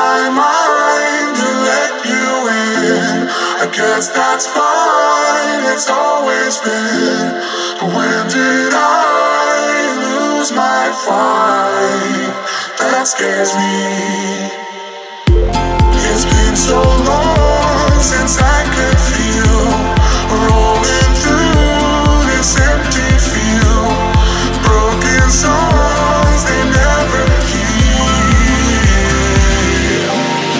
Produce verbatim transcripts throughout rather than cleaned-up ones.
my mind to let you in. I guess that's fine, it's always been. But when did I lose my fight? That scares me. It's been so long since I could feel rolling through this empty field. Broken songs, they never heal.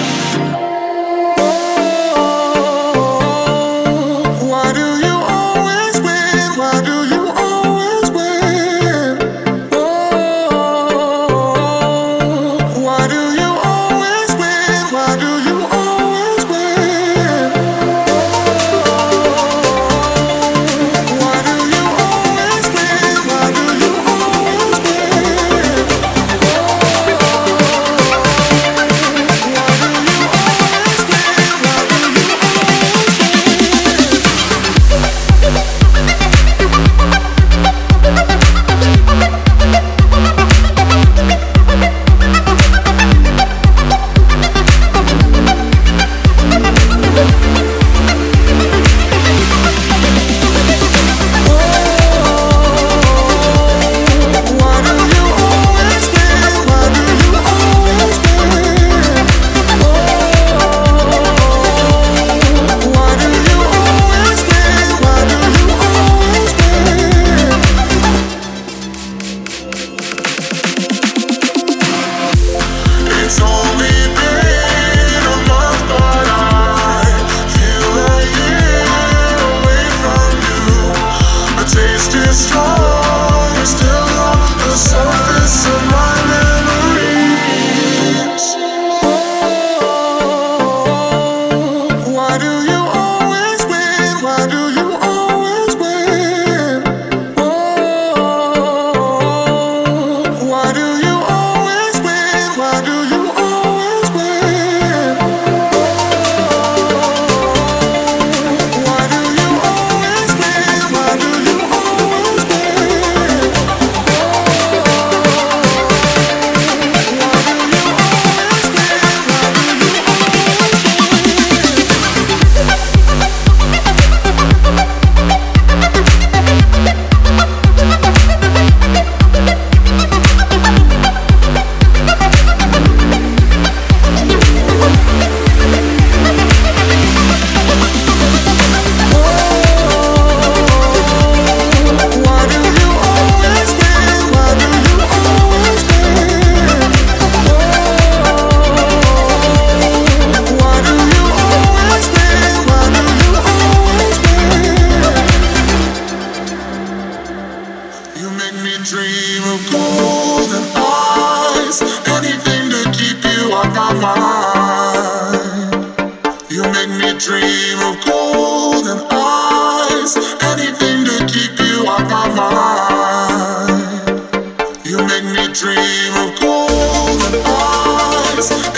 Oh, why do you always win? Why do you always win? Oh, why do you always win? Why do you always win? Why do you always win? Why do you always win? It's only been a month, but I feel a year away from you. A taste is strong, it's still on the surface of my memories. Oh, why do you always win? Why do you always win? Oh, why do you always win? Why do you always win? Why do you always win? Why do you always win? You make me dream of golden eyes, anything to keep you off my mind. You make me dream of golden eyes, anything to keep you off my mind. You make me dream of golden eyes.